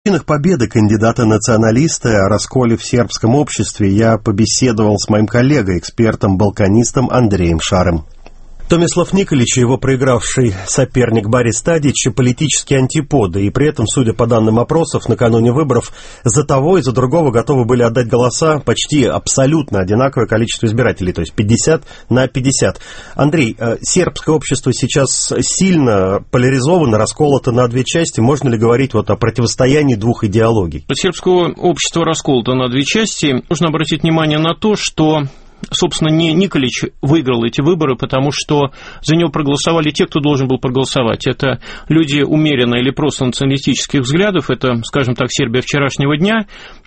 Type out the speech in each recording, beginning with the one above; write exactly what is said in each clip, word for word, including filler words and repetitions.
победы кандидата-националиста о расколе в сербском обществе я побеседовал с моим коллегой, экспертом-балканистом Андреем Шаром. Томислав Николич и его проигравший соперник Борис Тадич – политические антиподы, и при этом, судя по данным опросов, накануне выборов за того и за другого готовы были отдать голоса почти абсолютно одинаковое количество избирателей, то есть пятьдесят на пятьдесят. Андрей, сербское общество сейчас сильно поляризовано, расколото на две части. Можно ли говорить вот о противостоянии двух идеологий? Сербское общество расколото на две части. Нужно обратить внимание на то, что собственно, не Николич выиграл эти выборы, потому что за него проголосовали те, кто должен был проголосовать. Это люди умеренно или просто националистических взглядов, это, скажем так, Сербия вчерашнего дня.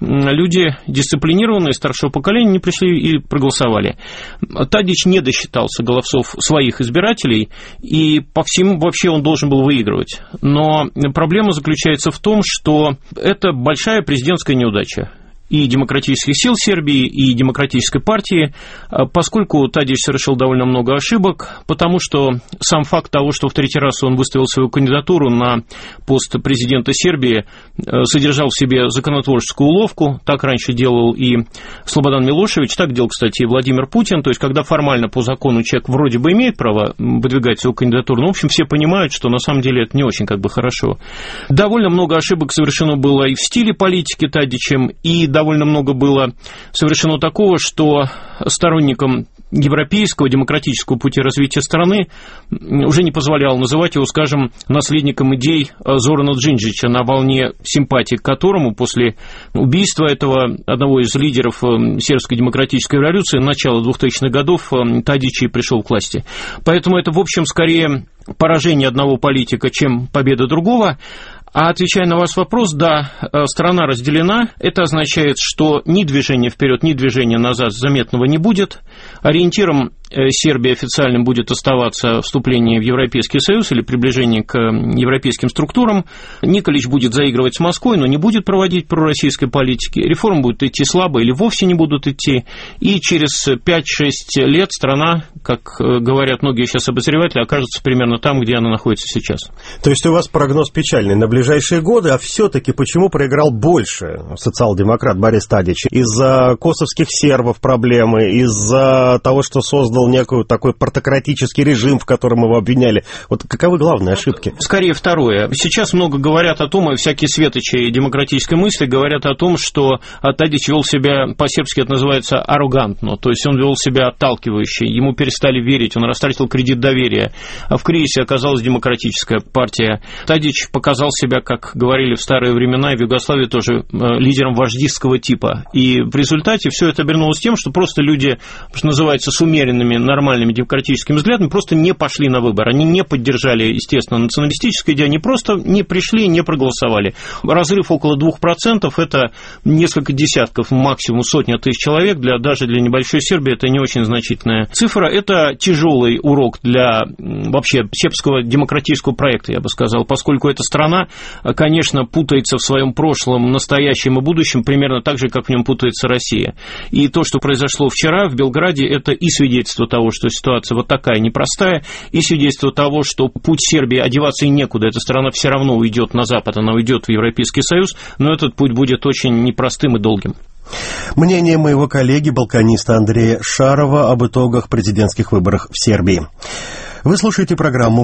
Люди дисциплинированные, старшего поколения, не пришли и проголосовали. Тадич не досчитался голосов своих избирателей, и по всему вообще он должен был выигрывать. Но проблема заключается в том, что это большая президентская неудача и демократических сил Сербии, и демократической партии, поскольку Тадич совершил довольно много ошибок, потому что сам факт того, что в третий раз он выставил свою кандидатуру на пост президента Сербии, содержал в себе законотворческую уловку. Так раньше делал и Слободан Милошевич, так делал, кстати, и Владимир Путин. То есть, когда формально по закону человек вроде бы имеет право выдвигать свою кандидатуру, но, в общем, все понимают, что на самом деле это не очень как бы хорошо. Довольно много ошибок совершено было и в стиле политики Тадичем, и довольно много было совершено такого, что сторонникам европейского демократического пути развития страны уже не позволял называть его, скажем, наследником идей Зорана Джинджича, на волне симпатии к которому после убийства этого одного из лидеров сербской демократической революции начала двухтысячных годов Тадич и пришел к власти. Поэтому это, в общем, скорее поражение одного политика, чем победа другого. А отвечая на ваш вопрос, да, страна разделена. Это означает, что ни движения вперед, ни движения назад заметного не будет. Ориентиром Сербии официальным будет оставаться вступление в Европейский Союз или приближение к европейским структурам. Николич будет заигрывать с Москвой, но не будет проводить пророссийской политики. Реформы будут идти слабо или вовсе не будут идти. И через пять-шесть лет страна, как говорят многие сейчас обозреватели, окажется примерно там, где она находится сейчас. То есть у вас прогноз печальный на ближайшие годы, а все-таки почему проиграл больше социал-демократ Борис Тадич? Из-за косовских сербов проблемы, из-за того, что создал некий такой партократический режим, в котором его обвиняли. Вот каковы главные ошибки? Скорее второе. Сейчас много говорят о том, и всякие светочи демократической мысли говорят о том, что Тадич вел себя, по-сербски это называется, аррогантно, то есть он вел себя отталкивающе, ему перестали верить, он растратил кредит доверия. А в кризисе оказалась демократическая партия. Тадич показал себя, как говорили в старые времена, и в Югославии тоже, лидером вождистского типа. И в результате все это обернулось тем, что просто люди, что называется, с умеренными, нормальными демократическими взглядами просто не пошли на выбор. Они не поддержали, естественно, националистическую идею, они просто не пришли, не проголосовали. Разрыв около двух процентов – это несколько десятков, максимум сотня тысяч человек, для, даже для небольшой Сербии это не очень значительная цифра. Это тяжелый урок для вообще сербского демократического проекта, я бы сказал, поскольку эта страна, конечно, путается в своем прошлом, настоящем и будущем примерно так же, как в нем путается Россия. И то, что произошло вчера в Белграде, это и свидетельство того, что ситуация вот такая непростая, и свидетельство того, что путь Сербии, одеваться и некуда, эта страна все равно уйдет на Запад, она уйдет в Европейский Союз, но этот путь будет очень непростым и долгим. Мнение моего коллеги, балканиста Андрея Шарова об итогах президентских выборов в Сербии. Вы слушаете программу